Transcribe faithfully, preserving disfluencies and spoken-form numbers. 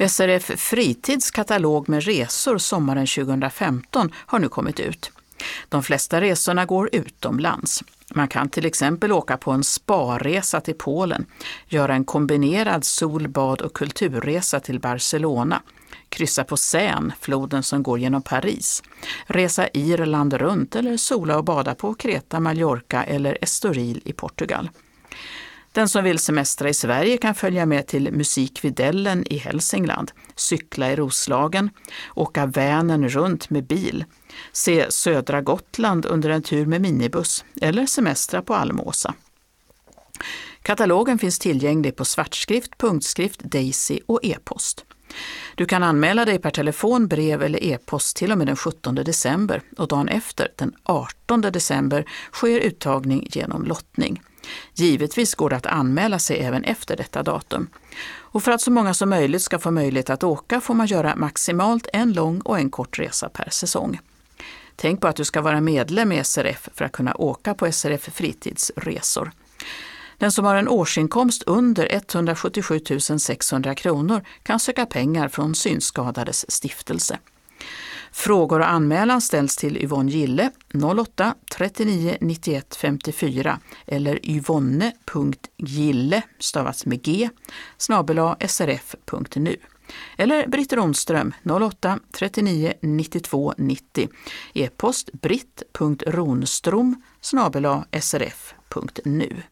S R F Fritids katalog med resor sommaren tjugohundrafemton har nu kommit ut. De flesta resorna går utomlands. Man kan till exempel åka på en sparresa till Polen, göra en kombinerad sol-, bad- och kulturresa till Barcelona, kryssa på Seine, floden som går genom Paris, resa Irland runt eller sola och bada på Kreta, Mallorca eller Estoril i Portugal. Den som vill semestra i Sverige kan följa med till Musikvidellen i Hälsingland, cykla i Roslagen, åka Vänern runt med bil, se södra Gotland under en tur med minibuss eller semestra på Almåsa. Katalogen finns tillgänglig på svartskrift, punktskrift, Daisy och e-post. Du kan anmäla dig per telefon, brev eller e-post till och med den sjuttonde december och dagen efter, den artonde december, sker uttagning genom lottning. Givetvis går det att anmäla sig även efter detta datum. Och för att så många som möjligt ska få möjlighet att åka får man göra maximalt en lång och en kort resa per säsong. Tänk på att du ska vara medlem i S R F för att kunna åka på S R F Fritidsresor. Den som har en årsinkomst under etthundrasjuttiosju tusen sexhundra kronor kan söka pengar från Synskadades stiftelse. Frågor och anmälan ställs till Yvonne Gille noll åtta trettionio nittioett femtiofyra eller yvonne punkt gille stavas med g snabel-a srf punkt nu eller Britt Ronström noll åtta trettionio nittiotvå nittio e-post britt punkt ronstrom snabel-a srf punkt nu.